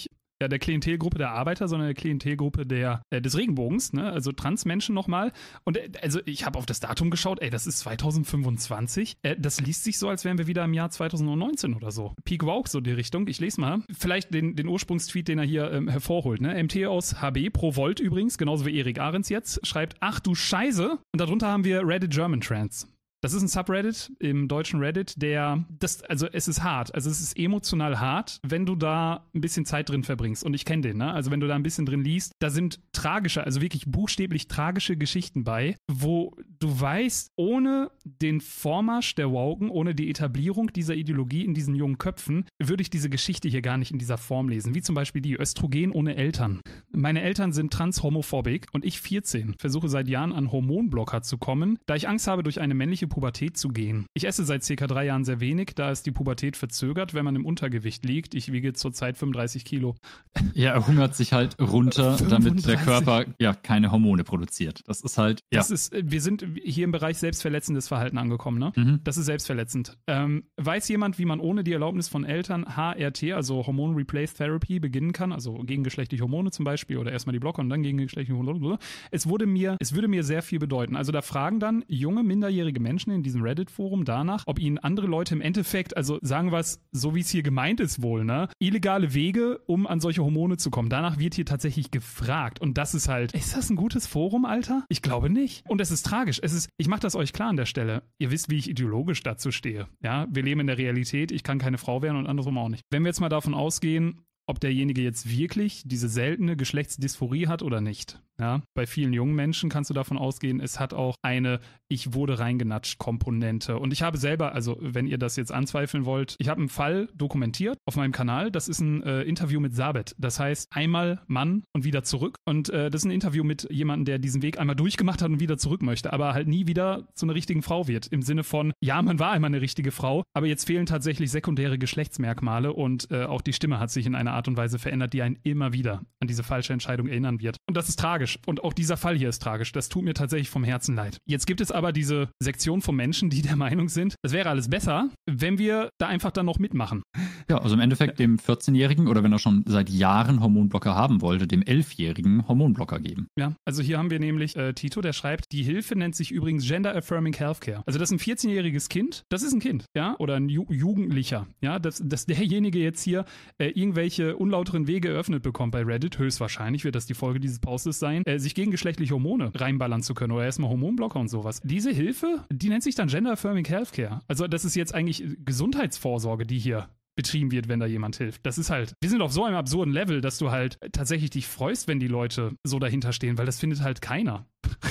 Speaker 1: ja, der Klientelgruppe der Arbeiter, sondern der Klientelgruppe der, äh, des Regenbogens, ne? Also Transmenschen nochmal. Und äh, also ich habe auf das Datum geschaut, ey, das ist zweitausendfünfundzwanzig. Äh, das liest sich so, als wären wir wieder im Jahr zweitausendneunzehn oder so. Peak Woke, so die Richtung. Ich lese mal. Vielleicht den, den Ursprungstweet, den er hier ähm, hervorholt, ne? M T aus H B pro Volt übrigens, genauso wie Erik Ahrens jetzt, schreibt, ach du Scheiße. Und darunter haben wir Reddit German Trans. Das ist ein Subreddit im deutschen Reddit, der, das, also es ist hart, also es ist emotional hart, wenn du da ein bisschen Zeit drin verbringst. Und ich kenne den, ne? Also wenn du da ein bisschen drin liest, da sind tragische, also wirklich buchstäblich tragische Geschichten bei, wo du weißt, ohne den Vormarsch der Woken, ohne die Etablierung dieser Ideologie in diesen jungen Köpfen, würde ich diese Geschichte hier gar nicht in dieser Form lesen. Wie zum Beispiel die Östrogen ohne Eltern. Meine Eltern sind transhomophobic und ich vierzehn versuche seit Jahren an Hormonblocker zu kommen, da ich Angst habe, durch eine männliche Pubertät zu gehen. Ich esse seit circa drei Jahren sehr wenig, da ist die Pubertät verzögert, wenn man im Untergewicht liegt. Ich wiege zurzeit fünfunddreißig Kilo.
Speaker 2: Ja, er hungert sich halt runter, damit der Körper ja keine Hormone produziert. Das ist halt, ja.
Speaker 1: Das ist, wir sind hier im Bereich selbstverletzendes Verhalten angekommen, ne?
Speaker 2: Mhm.
Speaker 1: Das ist selbstverletzend. Ähm, weiß jemand, wie man ohne die Erlaubnis von Eltern H R T, also Hormone Replace Therapy, beginnen kann? Also gegengeschlechtliche Hormone zum Beispiel oder erstmal die Blocker und dann gegengeschlechtliche Hormone. Es wurde mir, es würde mir sehr viel bedeuten. Also da fragen dann junge, minderjährige Menschen in diesem Reddit-Forum danach, ob ihnen andere Leute im Endeffekt, also sagen wir es, so wie es hier gemeint ist wohl, ne, illegale Wege, um an solche Hormone zu kommen. Danach wird hier tatsächlich gefragt. Und das ist halt, ist das ein gutes Forum, Alter? Ich glaube nicht. Und es ist tragisch. Es ist, ich mache das euch klar an der Stelle. Ihr wisst, wie ich ideologisch dazu stehe. Ja, wir leben in der Realität. Ich kann keine Frau werden und andersrum auch nicht. Wenn wir jetzt mal davon ausgehen, ob derjenige jetzt wirklich diese seltene Geschlechtsdysphorie hat oder nicht. Ja, bei vielen jungen Menschen kannst du davon ausgehen, es hat auch eine Ich wurde reingenatscht Komponente. Und ich habe selber, also wenn ihr das jetzt anzweifeln wollt, ich habe einen Fall dokumentiert auf meinem Kanal. Das ist ein äh, Interview mit Sabet. Das heißt, einmal Mann und wieder zurück. Und äh, das ist ein Interview mit jemandem, der diesen Weg einmal durchgemacht hat und wieder zurück möchte, aber halt nie wieder zu einer richtigen Frau wird. Im Sinne von, ja, man war einmal eine richtige Frau, aber jetzt fehlen tatsächlich sekundäre Geschlechtsmerkmale und äh, auch die Stimme hat sich in einer Art und Weise verändert, die einen immer wieder an diese falsche Entscheidung erinnern wird. Und das ist tragisch. Und auch dieser Fall hier ist tragisch. Das tut mir tatsächlich vom Herzen leid. Jetzt gibt es aber diese Sektion von Menschen, die der Meinung sind, es wäre alles besser, wenn wir da einfach dann noch mitmachen.
Speaker 2: Ja, also im Endeffekt dem vierzehnjährigen oder wenn er schon seit Jahren Hormonblocker haben wollte, dem elfjährigen Hormonblocker geben.
Speaker 1: Ja, also hier haben wir nämlich äh, Tito, der schreibt, die Hilfe nennt sich übrigens Gender Affirming Healthcare. Also das ist ein vierzehnjähriges Kind, das ist ein Kind, ja, oder ein Ju- Jugendlicher, ja, dass, dass derjenige jetzt hier äh, irgendwelche unlauteren Wege eröffnet bekommt bei Reddit, höchstwahrscheinlich wird das die Folge dieses Postes sein, äh, sich gegen geschlechtliche Hormone reinballern zu können oder erstmal Hormonblocker und sowas. Diese Hilfe, die nennt sich dann Gender Affirming Healthcare. Also das ist jetzt eigentlich Gesundheitsvorsorge, die hier betrieben wird, wenn da jemand hilft. Das ist halt, wir sind auf so einem absurden Level, dass du halt tatsächlich dich freust, wenn die Leute so dahinter stehen, weil das findet halt keiner.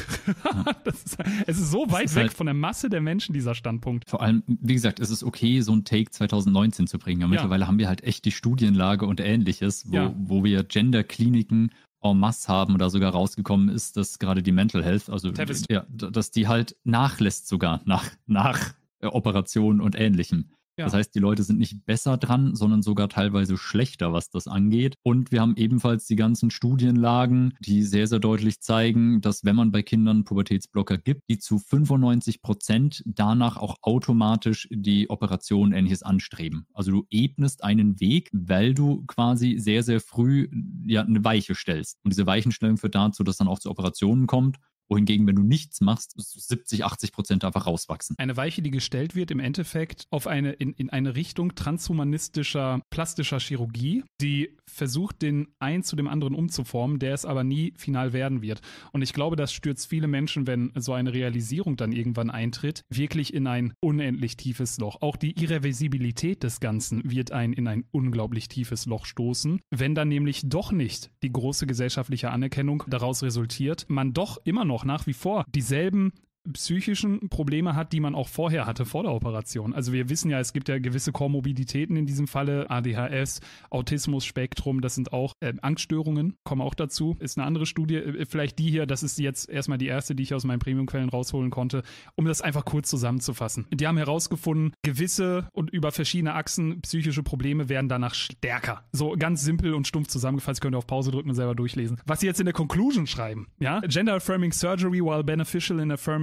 Speaker 1: das ist, es ist so weit ist weg halt von der Masse der Menschen, dieser Standpunkt.
Speaker 2: Vor allem, wie gesagt, es ist okay, so ein Take zweitausendneunzehn zu bringen. Aber ja. Mittlerweile haben wir halt echt die Studienlage und Ähnliches, wo, ja. wo wir Gender-Kliniken en masse haben oder sogar rausgekommen ist, dass gerade die Mental Health, also ja, dass die halt nachlässt sogar nach, nach Operationen und Ähnlichem. Ja. Das heißt, die Leute sind nicht besser dran, sondern sogar teilweise schlechter, was das angeht. Und wir haben ebenfalls die ganzen Studienlagen, die sehr, sehr deutlich zeigen, dass wenn man bei Kindern Pubertätsblocker gibt, die zu fünfundneunzig Prozent danach auch automatisch die Operation Ähnliches anstreben. Also du ebnest einen Weg, weil du quasi sehr, sehr früh ja, eine Weiche stellst. Und diese Weichenstellung führt dazu, dass dann auch zu Operationen kommt. Wohingegen, wenn du nichts machst, siebzig, achtzig Prozent einfach rauswachsen.
Speaker 1: Eine Weiche, die gestellt wird im Endeffekt auf eine, in, in eine Richtung transhumanistischer, plastischer Chirurgie, die versucht, den einen zu dem anderen umzuformen, der es aber nie final werden wird. Und ich glaube, das stürzt viele Menschen, wenn so eine Realisierung dann irgendwann eintritt, wirklich in ein unendlich tiefes Loch. Auch die Irreversibilität des Ganzen wird einen in ein unglaublich tiefes Loch stoßen, wenn dann nämlich doch nicht die große gesellschaftliche Anerkennung daraus resultiert, man doch immer noch nach wie vor dieselben psychischen Probleme hat, die man auch vorher hatte, vor der Operation. Also wir wissen ja, es gibt ja gewisse Komorbiditäten in diesem Falle, A D H S, Autismus-Spektrum, das sind auch äh, Angststörungen, kommen auch dazu. Ist eine andere Studie, äh, vielleicht die hier, das ist jetzt erstmal die erste, die ich aus meinen Premium-Quellen rausholen konnte, um das einfach kurz zusammenzufassen. Die haben herausgefunden, gewisse und über verschiedene Achsen psychische Probleme werden danach stärker. So ganz simpel und stumpf zusammengefasst, könnt ihr auf Pause drücken und selber durchlesen. Was sie jetzt in der Conclusion schreiben, ja? Gender-affirming surgery while beneficial in affirming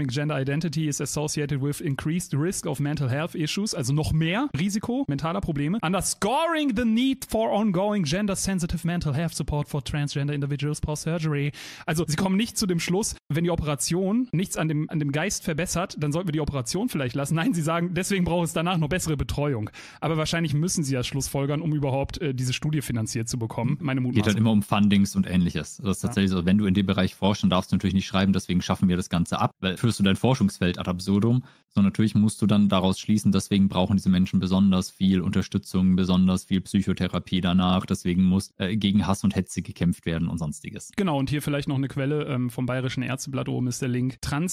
Speaker 1: gender identity is associated with increased risk of mental health issues, also noch mehr Risiko mentaler Probleme. Underscoring the need for ongoing gender-sensitive mental health support for transgender individuals post-surgery. Also sie kommen nicht zu dem Schluss, wenn die Operation nichts an dem, an dem Geist verbessert, dann sollten wir die Operation vielleicht lassen. Nein, sie sagen, deswegen braucht es danach noch bessere Betreuung. Aber wahrscheinlich müssen sie ja schlussfolgern, um überhaupt äh, diese Studie finanziert zu bekommen. Meine Mutmaßung.
Speaker 2: Geht halt immer um Fundings und Ähnliches. Das ist tatsächlich ja so, wenn du in dem Bereich forschst, dann darfst du natürlich nicht schreiben, deswegen schaffen wir das Ganze ab, weil führst du dein Forschungsfeld ad absurdum, sondern natürlich musst du dann daraus schließen, deswegen brauchen diese Menschen besonders viel Unterstützung, besonders viel Psychotherapie danach, deswegen muss äh, gegen Hass und Hetze gekämpft werden und sonstiges.
Speaker 1: Genau, und hier vielleicht noch eine Quelle ähm, vom Bayerischen Ärzteblatt, oben ist der Link.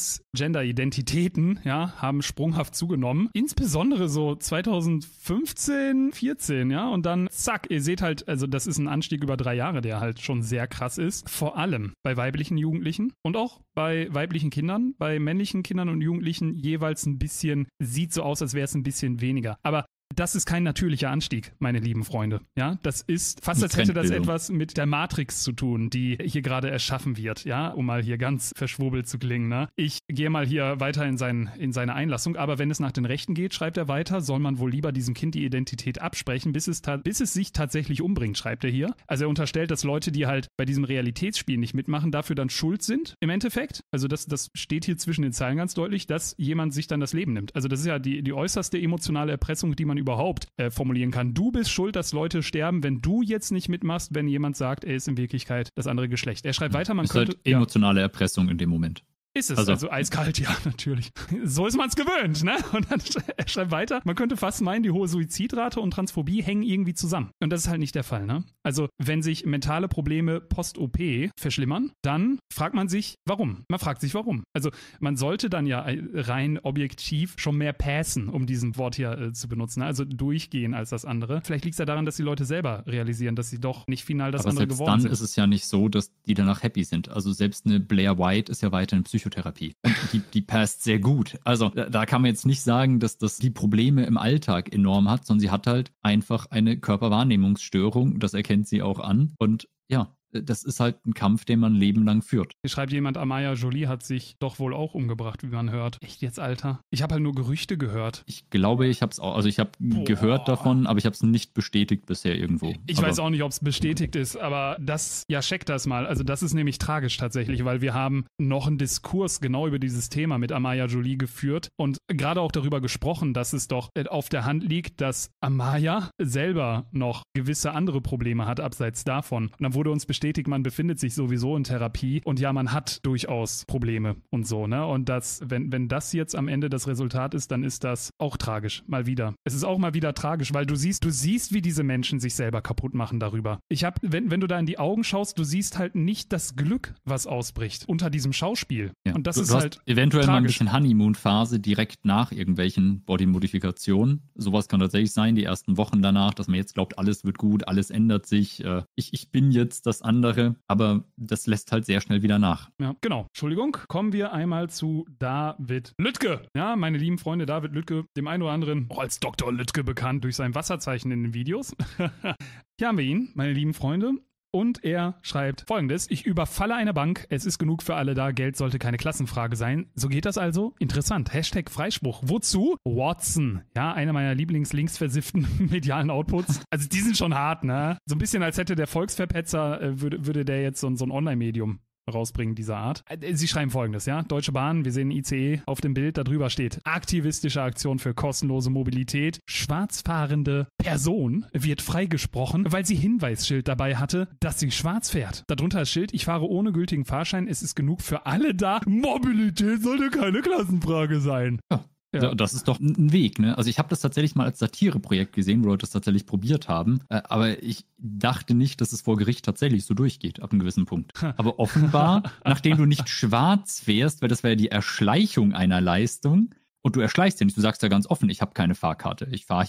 Speaker 1: Transgender-Identitäten, ja, haben sprunghaft zugenommen, insbesondere so zweitausendfünfzehn, vierzehn, ja, und dann zack, ihr seht halt, also das ist ein Anstieg über drei Jahre, der halt schon sehr krass ist, vor allem bei weiblichen Jugendlichen und auch bei weiblichen Kindern, bei männlichen Kindern und Jugendlichen jeweils ein bisschen, sieht so aus, als wäre es ein bisschen weniger. Aber das ist kein natürlicher Anstieg, meine lieben Freunde. Ja, das ist fast, als hätte das etwas mit der Matrix zu tun, die hier gerade erschaffen wird, ja, um mal hier ganz verschwurbelt zu klingen. Ne? Ich gehe mal hier weiter in, sein, in seine Einlassung, aber wenn es nach den Rechten geht, schreibt er weiter, soll man wohl lieber diesem Kind die Identität absprechen, bis es, ta- bis es sich tatsächlich umbringt, schreibt er hier. Also er unterstellt, dass Leute, die halt bei diesem Realitätsspiel nicht mitmachen, dafür dann schuld sind, im Endeffekt. Also das, das steht hier zwischen den Zeilen ganz deutlich, dass jemand sich dann das Leben nimmt. Also das ist ja die, die äußerste emotionale Erpressung, die man überhaupt äh, formulieren kann. Du bist schuld, dass Leute sterben, wenn du jetzt nicht mitmachst, wenn jemand sagt, er ist in Wirklichkeit das andere Geschlecht. Er schreibt weiter, man
Speaker 2: ist
Speaker 1: könnte...
Speaker 2: Halt emotionale ja. Erpressung in dem Moment.
Speaker 1: Ist es, also, also eiskalt, ja, natürlich. So ist man es gewöhnt, ne? Und dann er schreibt weiter, man könnte fast meinen, die hohe Suizidrate und Transphobie hängen irgendwie zusammen. Und das ist halt nicht der Fall, ne? Also, wenn sich mentale Probleme post-O P verschlimmern, dann fragt man sich, warum? Man fragt sich, warum. Also, man sollte dann ja rein objektiv schon mehr passen, um diesen Wort hier äh, zu benutzen, ne? Also durchgehen als das andere. Vielleicht liegt es ja daran, dass die Leute selber realisieren, dass sie doch nicht final das
Speaker 2: aber
Speaker 1: andere geworden
Speaker 2: dann
Speaker 1: sind.
Speaker 2: Dann ist es ja nicht so, dass die danach happy sind. Also selbst eine Blair White ist ja weiterhin Psychotherapie. Und die, die passt sehr gut. Also da, da kann man jetzt nicht sagen, dass das die Probleme im Alltag enorm hat, sondern sie hat halt einfach eine Körperwahrnehmungsstörung. Das erkennt sie auch an. Und ja, das ist halt ein Kampf, den man ein Leben lang führt.
Speaker 1: Hier schreibt jemand, Amaya Jolie hat sich doch wohl auch umgebracht, wie man hört. Echt jetzt, Alter? Ich habe halt nur Gerüchte gehört.
Speaker 2: Ich glaube, ich habe es auch, also ich habe gehört davon, aber ich habe es nicht bestätigt bisher irgendwo.
Speaker 1: Ich
Speaker 2: aber
Speaker 1: weiß auch nicht, ob es bestätigt ist, aber das, ja, check das mal. Also das ist nämlich tragisch tatsächlich, weil wir haben noch einen Diskurs genau über dieses Thema mit Amaya Jolie geführt und gerade auch darüber gesprochen, dass es doch auf der Hand liegt, dass Amaya selber noch gewisse andere Probleme hat, abseits davon. Und dann wurde uns bestätigt, man befindet sich sowieso in Therapie und ja, man hat durchaus Probleme und so, ne? Und das, wenn, wenn das jetzt am Ende das Resultat ist, dann ist das auch tragisch, mal wieder. Es ist auch mal wieder tragisch, weil du siehst, du siehst, wie diese Menschen sich selber kaputt machen darüber. Ich hab, wenn, wenn du da in die Augen schaust, du siehst halt nicht das Glück, was ausbricht unter diesem Schauspiel.
Speaker 2: Ja.
Speaker 1: Und das
Speaker 2: du,
Speaker 1: ist
Speaker 2: du
Speaker 1: halt
Speaker 2: hast eventuell
Speaker 1: tragisch.
Speaker 2: Mal ein bisschen Honeymoon-Phase direkt nach irgendwelchen Body-Modifikationen. Sowas kann tatsächlich sein, die ersten Wochen danach, dass man jetzt glaubt, alles wird gut, alles ändert sich. Ich, ich bin jetzt das andere, aber das lässt halt sehr schnell wieder nach.
Speaker 1: Ja, genau. Entschuldigung. Kommen wir einmal zu David Lüttke. Ja, meine lieben Freunde, David Lüttke, dem einen oder anderen auch als Doktor Lüttke bekannt durch sein Wasserzeichen in den Videos. Hier haben wir ihn, meine lieben Freunde. Und er schreibt Folgendes: Ich überfalle eine Bank, es ist genug für alle da, Geld sollte keine Klassenfrage sein. So geht das also? Interessant. Hashtag Freispruch. Wozu? Watson. Ja, einer meiner Lieblings-linksversifften medialen Outputs. Also die sind schon hart, ne? So ein bisschen als hätte der Volksverpetzer, äh, würde, würde der jetzt so, so ein Online-Medium rausbringen dieser Art. Sie schreiben Folgendes, ja? Deutsche Bahn, wir sehen I C E auf dem Bild, da drüber steht: Aktivistische Aktion für kostenlose Mobilität. Schwarzfahrende Person wird freigesprochen, weil sie Hinweisschild dabei hatte, dass sie schwarz fährt. Darunter das Schild: Ich fahre ohne gültigen Fahrschein, es ist genug für alle da. Mobilität sollte keine Klassenfrage sein.
Speaker 2: Ja. Ja. Das ist doch ein Weg, ne? Also ich habe das tatsächlich mal als Satireprojekt gesehen, wo Leute das tatsächlich probiert haben, äh, aber ich dachte nicht, dass es vor Gericht tatsächlich so durchgeht, ab einem gewissen Punkt. Aber offenbar, nachdem du nicht schwarz fährst, weil das wäre ja die Erschleichung einer Leistung, und du erschleichst ja nicht, du sagst ja ganz offen, ich habe keine Fahrkarte, ich fahre hier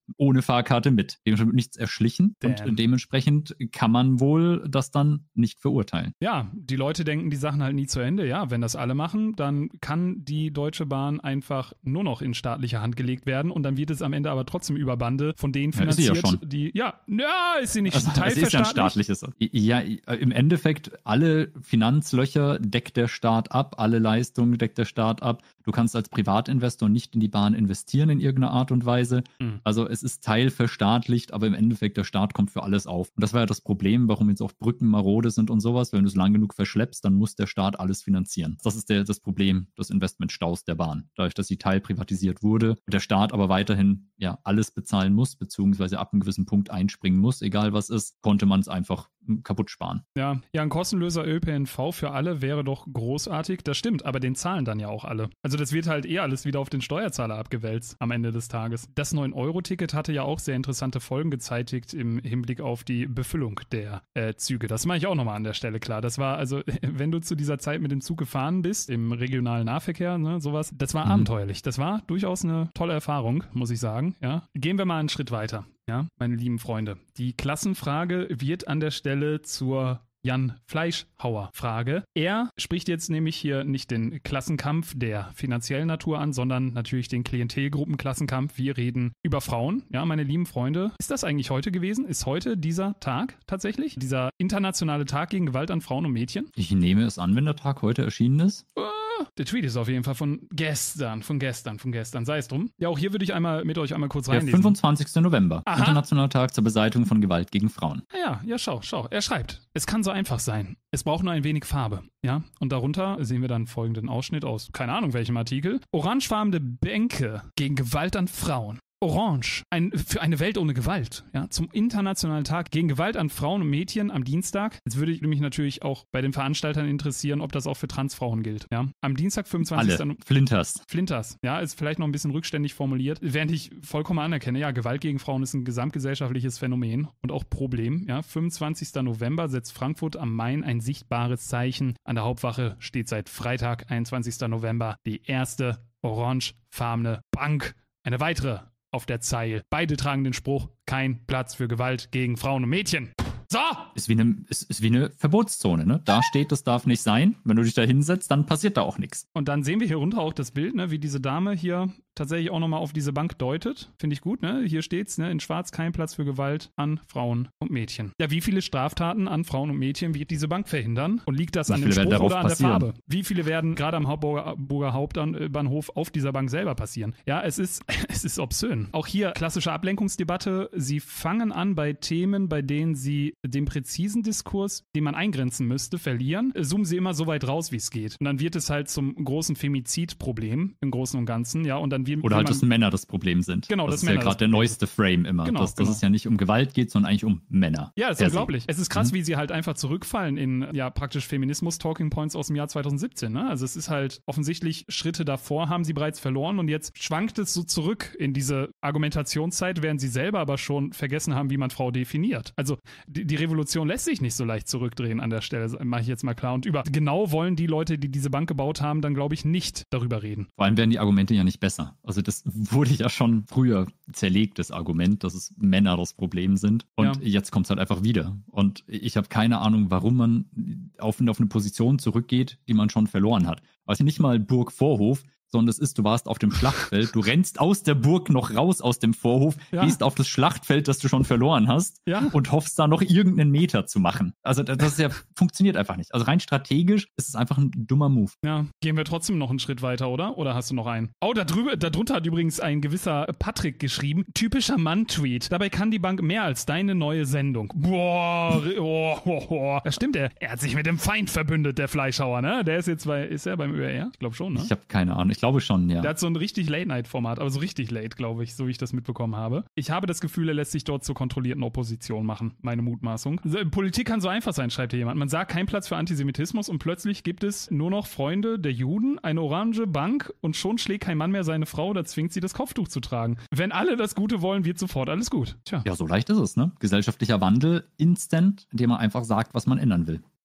Speaker 2: ohne Fahrkarte mit. Dementsprechend wird nichts erschlichen
Speaker 1: Damn.
Speaker 2: und dementsprechend kann man wohl das dann nicht verurteilen.
Speaker 1: Ja, die Leute denken die Sachen halt nie zu Ende. Ja, wenn das alle machen, dann kann die Deutsche Bahn einfach nur noch in staatliche Hand gelegt werden und dann wird es am Ende aber trotzdem über Bande von denen
Speaker 2: Ja, ist sie ja
Speaker 1: finanziert,
Speaker 2: schon.
Speaker 1: die, ja, ja, ist sie nicht
Speaker 2: Also,
Speaker 1: Teil
Speaker 2: es ist ja ein staatliches. Ja, im Endeffekt, alle Finanzlöcher deckt der Staat ab, alle Leistungen deckt der Staat ab. Du kannst als Privatinvestor nicht in die Bahn investieren in irgendeiner Art und Weise.
Speaker 1: Mhm.
Speaker 2: Also es ist teilverstaatlicht, aber im Endeffekt der Staat kommt für alles auf. Und das war ja das Problem, warum jetzt auch Brücken marode sind und sowas. Wenn du es lang genug verschleppst, dann muss der Staat alles finanzieren. Das ist der, das Problem des Investmentstaus der Bahn. Dadurch, dass sie teilprivatisiert wurde und der Staat aber weiterhin ja alles bezahlen muss, beziehungsweise ab einem gewissen Punkt einspringen muss, egal was ist, konnte man es einfach kaputt sparen.
Speaker 1: Ja, ja, ein kostenloser Ö P N V für alle wäre doch großartig. Das stimmt, aber den zahlen dann ja auch alle. Also das wird halt eh alles wieder auf den Steuerzahler abgewälzt am Ende des Tages. Das neun Euro Ticket hatte ja auch sehr interessante Folgen gezeitigt im Hinblick auf die Befüllung der äh, Züge. Das mache ich auch nochmal an der Stelle klar. Das war also, wenn du zu dieser Zeit mit dem Zug gefahren bist, im regionalen Nahverkehr, ne, sowas, das war mhm. abenteuerlich. Das war durchaus eine tolle Erfahrung, muss ich sagen. Ja. Gehen wir mal einen Schritt weiter. Ja, meine lieben Freunde. Die Klassenfrage wird an der Stelle zur Jan Fleischhauer-Frage. Er spricht jetzt nämlich hier nicht den Klassenkampf der finanziellen Natur an, sondern natürlich den Klientelgruppenklassenkampf. Wir reden über Frauen. Ja, meine lieben Freunde. Ist das eigentlich heute gewesen? Ist heute dieser Tag tatsächlich? Dieser internationale Tag gegen Gewalt an Frauen und Mädchen?
Speaker 2: Ich nehme es an, wenn der Tag heute erschienen ist.
Speaker 1: Uh, der Tweet ist auf jeden Fall von gestern, von gestern, von gestern. Sei es drum. Ja, auch hier würde ich einmal mit euch einmal kurz
Speaker 2: Der
Speaker 1: reinlesen.
Speaker 2: fünfundzwanzigster November.
Speaker 1: Aha.
Speaker 2: Internationaler Tag zur Beseitigung von Gewalt gegen Frauen.
Speaker 1: Ja, ja, schau, schau. Er schreibt, es kann so einfach sein. Es braucht nur ein wenig Farbe. Ja, und darunter sehen wir dann folgenden Ausschnitt aus, keine Ahnung welchem Artikel. Orangefarbene Bänke gegen Gewalt an Frauen. Orange, ein, für eine Welt ohne Gewalt, ja, zum internationalen Tag gegen Gewalt an Frauen und Mädchen am Dienstag. Jetzt würde ich mich natürlich auch bei den Veranstaltern interessieren, ob das auch für Transfrauen gilt, ja. Am Dienstag, fünfundzwanzigster
Speaker 2: Alle. Flinters.
Speaker 1: Flinters, ja, ist vielleicht noch ein bisschen rückständig formuliert, während ich vollkommen anerkenne, ja, Gewalt gegen Frauen ist ein gesamtgesellschaftliches Phänomen und auch Problem, ja. fünfundzwanzigster November setzt Frankfurt am Main ein sichtbares Zeichen. An der Hauptwache steht seit Freitag, einundzwanzigster November, die erste orangefarbene Bank. Eine weitere auf der Zeile. Beide tragen den Spruch, kein Platz für Gewalt gegen Frauen und Mädchen. So!
Speaker 2: Ist wie eine, ist, ist wie eine Verbotszone, ne? Da steht, das darf nicht sein. Wenn du dich da hinsetzt, dann passiert da auch nichts.
Speaker 1: Und dann sehen wir hier runter auch das Bild, ne, wie diese Dame hier tatsächlich auch nochmal auf diese Bank deutet. Finde ich gut, ne? Hier steht's, ne? In schwarz, kein Platz für Gewalt an Frauen und Mädchen. Ja, wie viele Straftaten an Frauen und Mädchen wird diese Bank verhindern? Und liegt das
Speaker 2: Wie
Speaker 1: an dem
Speaker 2: viele werden
Speaker 1: Spruch
Speaker 2: darauf
Speaker 1: oder an
Speaker 2: passieren?
Speaker 1: der Farbe? Wie viele werden gerade am Hauptburger Hauptbahnhof auf dieser Bank selber passieren? Ja, es ist, es ist obszön. Auch hier klassische Ablenkungsdebatte. Sie fangen an bei Themen, bei denen sie den präzisen Diskurs, den man eingrenzen müsste, verlieren. Zoomen sie immer so weit raus, wie es geht. Und dann wird es halt zum großen Femizidproblem im Großen und Ganzen. Ja, und dann wird
Speaker 2: Oder halt,
Speaker 1: man,
Speaker 2: dass Männer das Problem sind.
Speaker 1: Genau,
Speaker 2: das
Speaker 1: dass
Speaker 2: ist
Speaker 1: Männer
Speaker 2: ja gerade
Speaker 1: das
Speaker 2: der neueste Frame immer.
Speaker 1: Genau,
Speaker 2: dass, dass
Speaker 1: genau.
Speaker 2: es ja nicht um Gewalt geht, sondern eigentlich um Männer.
Speaker 1: Ja, das ist
Speaker 2: Per se.
Speaker 1: unglaublich. Es ist krass,
Speaker 2: Mhm.
Speaker 1: wie sie halt einfach zurückfallen in ja praktisch Feminismus-Talking Points aus dem Jahr zweitausendsiebzehn. Ne? Also es ist halt offensichtlich, Schritte davor haben sie bereits verloren und jetzt schwankt es so zurück in diese Argumentationszeit, während sie selber aber schon vergessen haben, wie man Frau definiert. Also die, die Revolution lässt sich nicht so leicht zurückdrehen an der Stelle, mache ich jetzt mal klar. Und über genau wollen die Leute, die diese Bank gebaut haben, dann glaube ich nicht darüber reden.
Speaker 2: Vor allem werden die Argumente ja nicht besser. Also das wurde ja schon früher zerlegt, das Argument, dass es Männer das Problem sind. Und
Speaker 1: Ja.
Speaker 2: jetzt kommt es halt einfach wieder. Und ich habe keine Ahnung, warum man auf, auf eine Position zurückgeht, die man schon verloren hat. Also nicht mal Burg Vorhof, sondern es ist, du warst auf dem Schlachtfeld, du rennst aus der Burg noch raus aus dem Vorhof,
Speaker 1: Ja.
Speaker 2: gehst auf das Schlachtfeld, das du schon verloren hast
Speaker 1: Ja.
Speaker 2: und hoffst da noch irgendeinen Meter zu machen. Also das ist ja, funktioniert einfach nicht. Also rein strategisch ist es einfach ein dummer Move.
Speaker 1: Ja, gehen wir trotzdem noch einen Schritt weiter, oder? Oder hast du noch einen? Oh, da drüber, darunter hat übrigens ein gewisser Patrick geschrieben, typischer Mann-Tweet. Dabei kann die Bank mehr als deine neue Sendung. Boah, oh, oh, oh. Das stimmt, er, er hat sich mit dem Feind verbündet, der Fleischhauer, ne? Der ist jetzt bei, ist er beim Ö R? Ich glaube schon, ne?
Speaker 2: Ich habe keine Ahnung. Ich glaube schon, ja.
Speaker 1: Der hat so ein richtig Late-Night-Format, aber so richtig late, glaube ich, so wie ich das mitbekommen habe. Ich habe das Gefühl, er lässt sich dort zur kontrollierten Opposition machen, meine Mutmaßung. So, Politik kann so einfach sein, schreibt hier jemand. Man sagt, kein Platz für Antisemitismus und plötzlich gibt es nur noch Freunde der Juden, eine orange Bank und schon schlägt kein Mann mehr seine Frau oder zwingt sie, das Kopftuch zu tragen. Wenn alle das Gute wollen, wird sofort alles gut. Tja.
Speaker 2: Ja, so leicht ist es, ne? Gesellschaftlicher Wandel, instant, indem man einfach sagt, was man ändern will.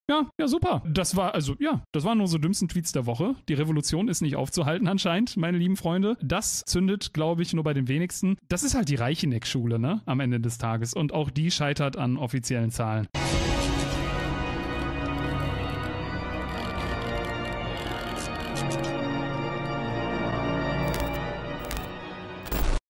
Speaker 1: Ja, ja, super. Das war, also, ja, das waren unsere dümmsten Tweets der Woche. Die Revolution ist nicht aufzuhalten anscheinend, meine lieben Freunde. Das zündet, glaube ich, nur bei den wenigsten. Das ist halt die Reicheneck-Schule, ne, am Ende des Tages. Und auch die scheitert an offiziellen Zahlen.